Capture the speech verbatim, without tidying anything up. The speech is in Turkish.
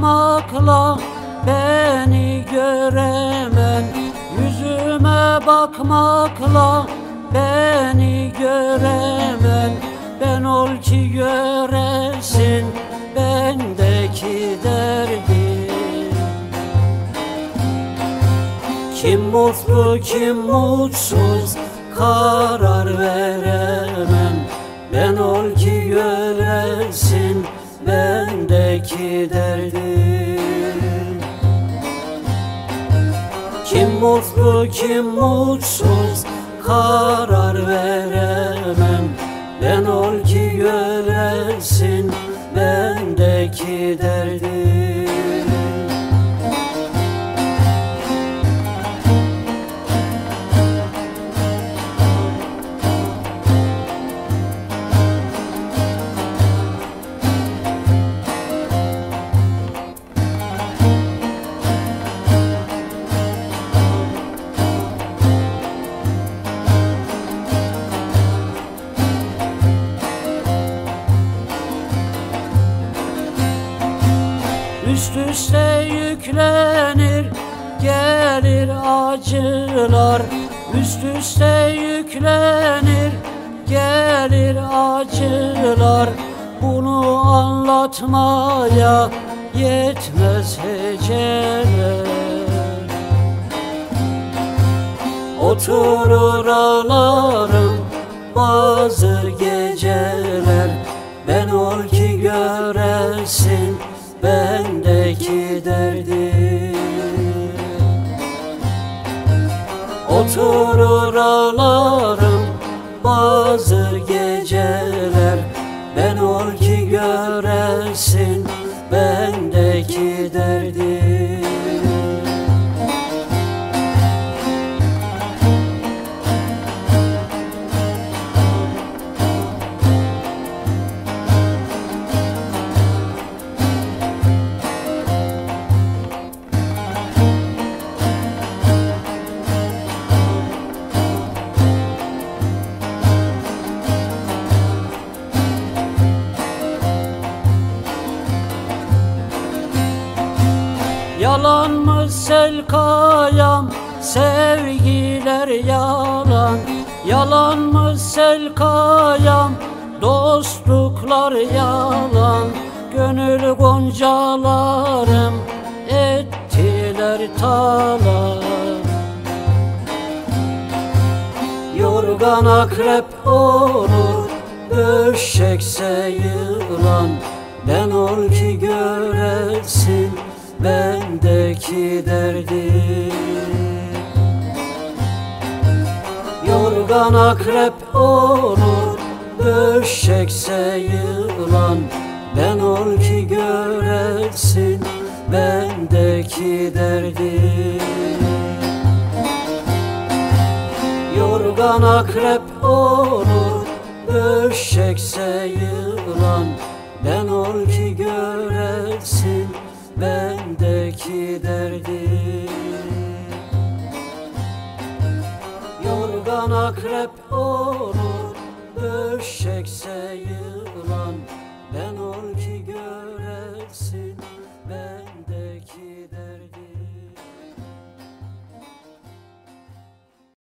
bakmakla beni göremen, yüzüme bakmakla beni göremen. Ben ol ki göresin bendeki derdi. Kim mutlu kim mutsuz karar veremem. Ben ol ki göresin bendeki derdi. Kim mutlu kim mutsuz karar veremem. Ben ol ki göresin bendeki derdi. Üst üste yüklenir gelir acılar. Üst üste yüklenir gelir acılar. Bunu anlatmaya yetmez heceler. Oturur ağlarım bazı geceler. Ben ol ki göresin bendeki derdi. Oturur ağlarım bazı geceler. Ben ol ki göresin bendeki derdi. Yalan mı Selkayam, sevgiler yalan. Yalan mı Selkayam, dostluklar yalan. Gönül goncalarım ettiler talan. Yorgan akrep olur, döşekse yılan. Ben ol ki göresin bendeki derdi. Yorgan akrep olur, döşekse yılan. Ben ol ki göresin bendeki derdi. Yorgan akrep olur, döşekse yılan. Ben ol ki göresin bendeki derdi. Yorgan akrep olur, döşekse yılan.